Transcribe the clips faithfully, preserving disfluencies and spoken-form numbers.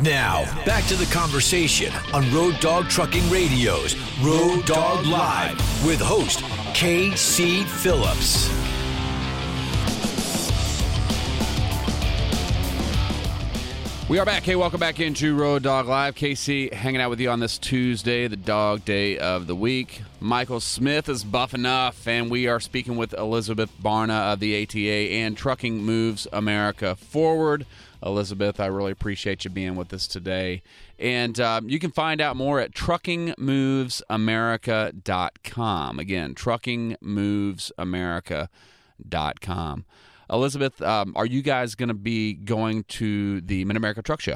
Now, back to the conversation on Road Dog Trucking Radio's Road Dog Live with host K C Phillips. We are back. Hey, welcome back into Road Dog Live. K C hanging out with you on this Tuesday, the dog day of the week. Michael Smith is buff enough, and we are speaking with Elizabeth Barna of the A T A and Trucking Moves America Forward. Elizabeth, I really appreciate you being with us today. And um, you can find out more at trucking moves america dot com. Again, trucking moves america dot com. Elizabeth, um, are you guys going to be going to the Mid-America Truck Show?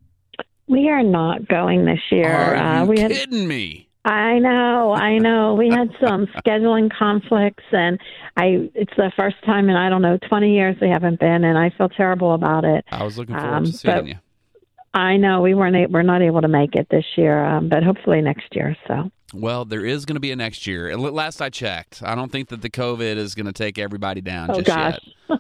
We are not going this year. Are you uh, we kidding had, me? I know, I know. We had some scheduling conflicts, and I. It's the first time in, I don't know, twenty years we haven't been, and I feel terrible about it. I was looking forward um, to seeing you. I know we weren't. A, we're not able to make it this year, um, but hopefully next year. So. Well, there is going to be a next year. And last I checked, I don't think that the COVID is going to take everybody down oh, just gosh. yet.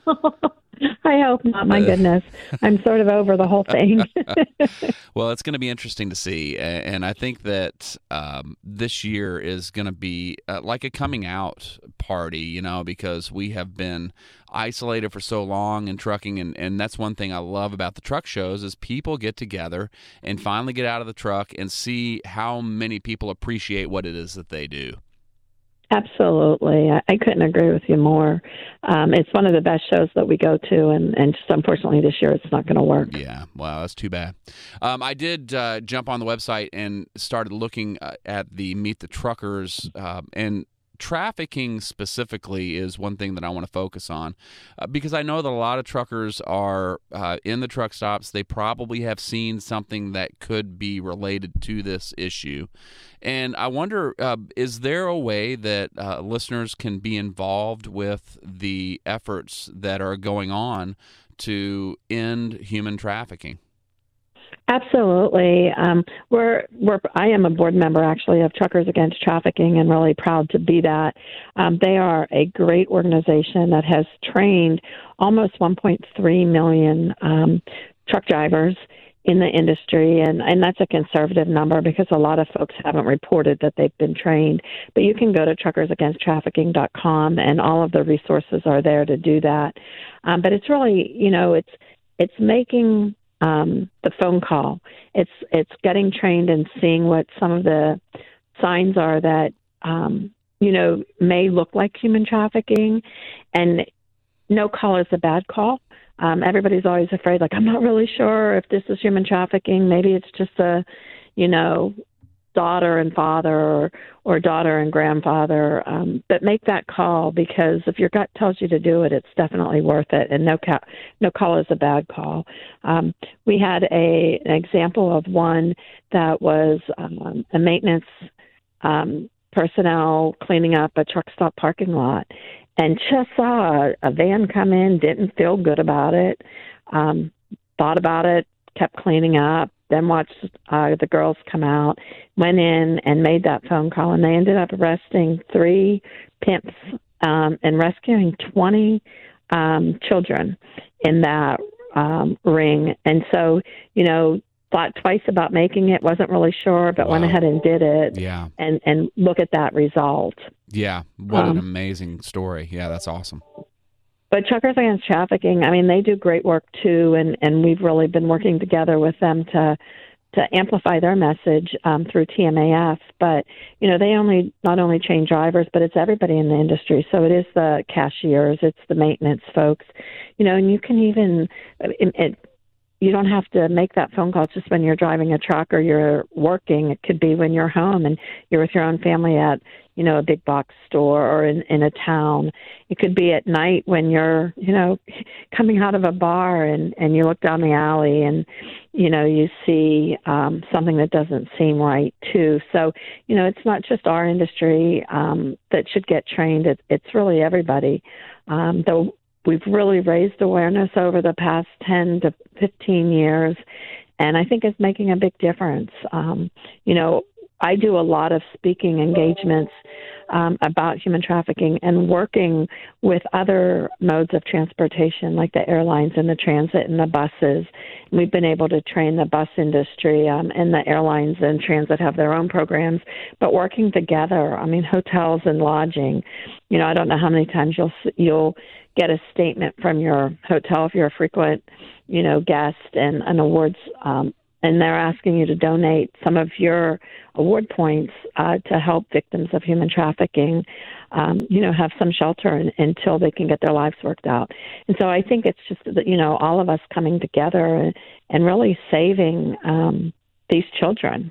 I hope not. My goodness. I'm sort of over the whole thing. Well, it's going to be interesting to see. And I think that um, this year is going to be uh, like a coming out party, you know, because we have been isolated for so long in trucking. And, and that's one thing I love about the truck shows is people get together and finally get out of the truck and see how many people appreciate what it is that they do. Absolutely. I, I couldn't agree with you more. Um, it's one of the best shows that we go to, and, and just unfortunately this year it's not going to work. Yeah, wow, that's too bad. Um, I did uh, jump on the website and started looking uh, at the Meet the Truckers, uh, and trafficking specifically is one thing that I want to focus on uh, because I know that a lot of truckers are uh, in the truck stops. They probably have seen something that could be related to this issue. And I wonder, uh, is there a way that uh, listeners can be involved with the efforts that are going on to end human trafficking? Absolutely. Um, we're, we're, I am a board member, actually, of Truckers Against Trafficking, and really proud to be that. Um, they are a great organization that has trained almost one point three million um, truck drivers in the industry, and, and that's a conservative number because a lot of folks haven't reported that they've been trained. But you can go to truckers against trafficking dot com, and all of the resources are there to do that. Um, but it's really, you know, it's it's making um, the phone call. It's it's getting trained and seeing what some of the signs are that, um, you know, may look like human trafficking. And no call is a bad call. Um, everybody's always afraid, like, I'm not really sure if this is human trafficking. Maybe it's just a, you know, daughter and father or, or daughter and grandfather. Um, but make that call, because if your gut tells you to do it, it's definitely worth it. And no, ca- no call is a bad call. Um, we had a an example of one that was um, a maintenance um, personnel cleaning up a truck stop parking lot, and just saw a, a van come in, didn't feel good about it, um, thought about it, kept cleaning up, then watched uh, the girls come out, went in and made that phone call, and they ended up arresting three pimps um, and rescuing twenty um, children in that um, ring. And so, you know, thought twice about making it, wasn't really sure, but wow. went ahead and did it. Yeah. And, and look at that result. Yeah. What um, an amazing story. Yeah, that's awesome. But Truckers Against Trafficking, I mean, they do great work too, and, and we've really been working together with them to to amplify their message um, through T M A F. But, you know, they only not only train drivers, but it's everybody in the industry. So it is the cashiers, it's the maintenance folks, you know, and you can even, it, it, you don't have to make that phone call just when you're driving a truck or you're working. It could be when you're home and you're with your own family at, you know, a big box store or in, in a town. It could be at night when you're, you know, coming out of a bar and, and you look down the alley and, you know, you see um, something that doesn't seem right too. So, you know, it's not just our industry um, that should get trained. It, it's really everybody. Um, though we've really raised awareness over the past ten to fifteen years, and I think it's making a big difference. Um, you know, I do a lot of speaking engagements um, about human trafficking and working with other modes of transportation like the airlines and the transit and the buses We've been able to train the bus industry, um, and the airlines and transit have their own programs, but working together. I mean, hotels and lodging. You know, I don't know how many times you'll you'll get a statement from your hotel if you're a frequent, you know, guest and an awards, um, and they're asking you to donate some of your award points uh, to help victims of human trafficking, um, you know, have some shelter in, until they can get their lives worked out. And so I think it's just that, you know, all of us coming together and, and really saving um, these children.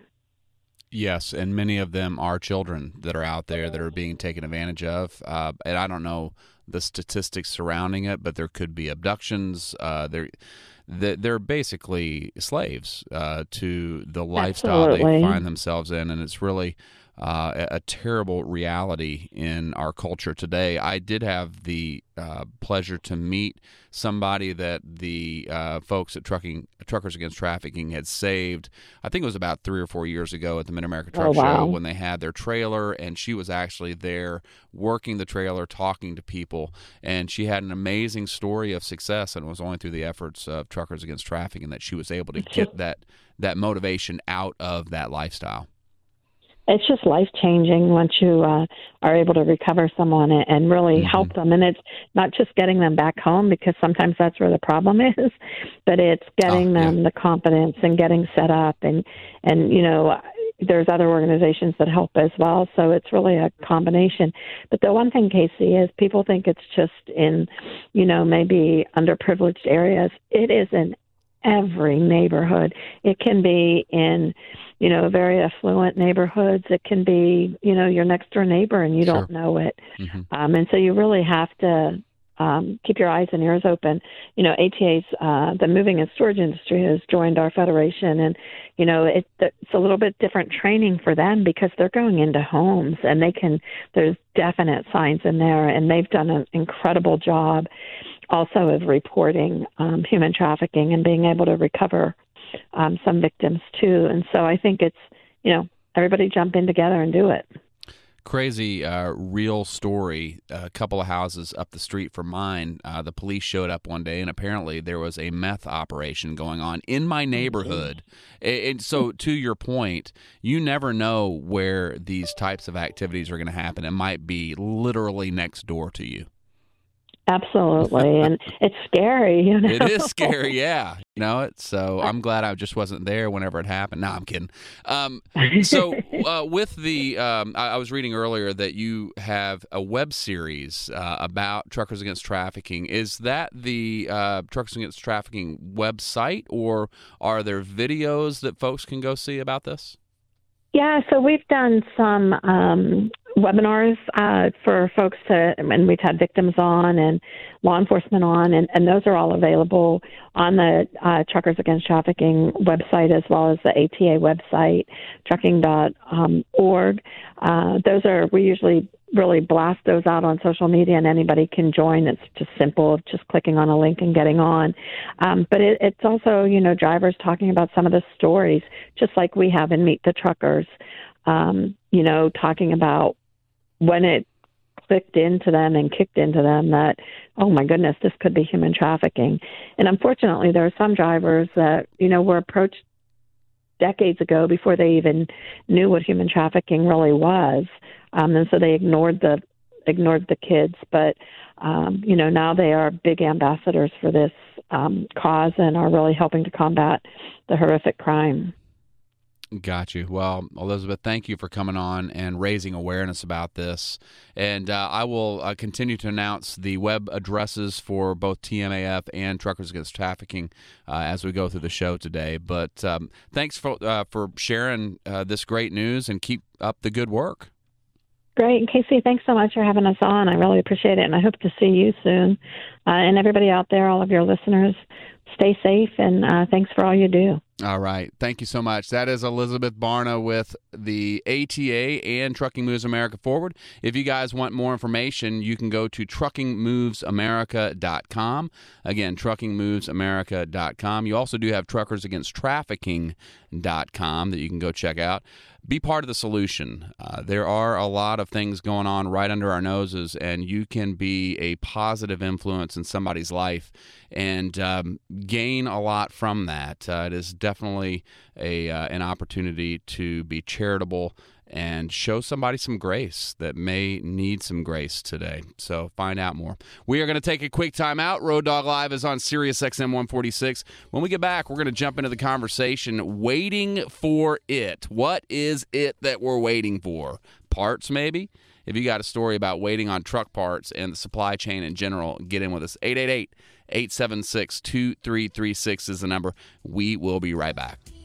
Yes, and many of them are children that are out there that are being taken advantage of. Uh, and I don't know the statistics surrounding it, but there could be abductions. Uh, there, they're basically slaves uh, to the lifestyle Absolutely. they find themselves in, and it's really uh, a terrible reality in our culture today. I did have the uh, pleasure to meet somebody that the uh, folks at Trucking Truckers Against Trafficking had saved. I think it was about three or four years ago at the Mid-America Truck Oh, wow. Show when they had their trailer, and she was actually there working the trailer, talking to people, and she had an amazing story of success, and it was only through the efforts of Truckers Against Trafficking that she was able to get that that motivation out of that lifestyle. It's just life-changing once you uh, are able to recover someone and, and really Mm-hmm. help them. And it's not just getting them back home, because sometimes that's where the problem is, but it's getting Oh, yeah. them the confidence and getting set up. And, and you know, there's other organizations that help as well. So it's really a combination. But the one thing, Casey, is people think it's just in, you know, maybe underprivileged areas. It is in every neighborhood. It can be in, you know, very affluent neighborhoods. It can be, you know, your next door neighbor and you Sure. don't know it. Mm-hmm. Um, and so you really have to um, keep your eyes and ears open. You know, A T A's, uh, the moving and storage industry has joined our federation, and, you know, it, it's a little bit different training for them because they're going into homes and they can, there's definite signs in there, and they've done an incredible job also of reporting um, human trafficking and being able to recover um, some victims too. And so I think it's, you know, everybody jump in together and do it. Crazy uh, real story. A couple of houses up the street from mine, uh, the police showed up one day, and apparently there was a meth operation going on in my neighborhood. And and so, to your point, you never know where these types of activities are going to happen. It might be literally next door to you. Absolutely. And it's scary, you know. It is scary, yeah. You know it. So I'm glad I just wasn't there whenever it happened. No, I'm kidding. Um, so uh, with the, um, I, I was reading earlier that you have a web series uh, about Truckers Against Trafficking. Is that the uh, Truckers Against Trafficking website, or are there videos that folks can go see about this? Yeah, so we've done some um, webinars uh, for folks to, and we've had victims on and law enforcement on, and, and those are all available on the uh, Truckers Against Trafficking website as well as the A T A website, trucking dot org. Uh, those are, we usually really blast those out on social media, and anybody can join. It's just simple of just clicking on a link and getting on. Um, but it, it's also, you know, drivers talking about some of the stories, just like we have in Meet the Truckers, um, you know, talking about when it clicked into them and kicked into them that, oh my goodness, this could be human trafficking. And unfortunately, there are some drivers that, you know, were approached decades ago before they even knew what human trafficking really was. Um, and so they ignored the ignored the kids. But, um, you know, now they are big ambassadors for this um, cause and are really helping to combat the horrific crime. Got you. Well, Elizabeth, thank you for coming on and raising awareness about this. And uh, I will uh, continue to announce the web addresses for both T M A F and Truckers Against Trafficking uh, as we go through the show today. But um, thanks for uh, for sharing uh, this great news, and keep up the good work. Great. Casey, thanks so much for having us on. I really appreciate it, and I hope to see you soon. Uh, and everybody out there, all of your listeners, stay safe, and uh, thanks for all you do. All right. Thank you so much. That is Elizabeth Barna with the A T A and Trucking Moves America Forward. If you guys want more information, you can go to trucking moves america dot com. Again, trucking moves america dot com. You also do have truckers against trafficking dot com that you can go check out. be part of the solution. Uh, there are a lot of things going on right under our noses, and you can be a positive influence in somebody's life and um, gain a lot from that. Uh, it is definitely a uh, an opportunity to be charitable and show somebody some grace that may need some grace today. So find out more. We are going to take a quick time out. Road Dog Live is on Sirius X M one forty-six. When we get back, we're going to jump into the conversation, waiting for it. What is it that we're waiting for? Parts, maybe? If you got a story about waiting on truck parts and the supply chain in general, get in with us. eight eight eight, eight seven six, two three three six is the number. We will be right back.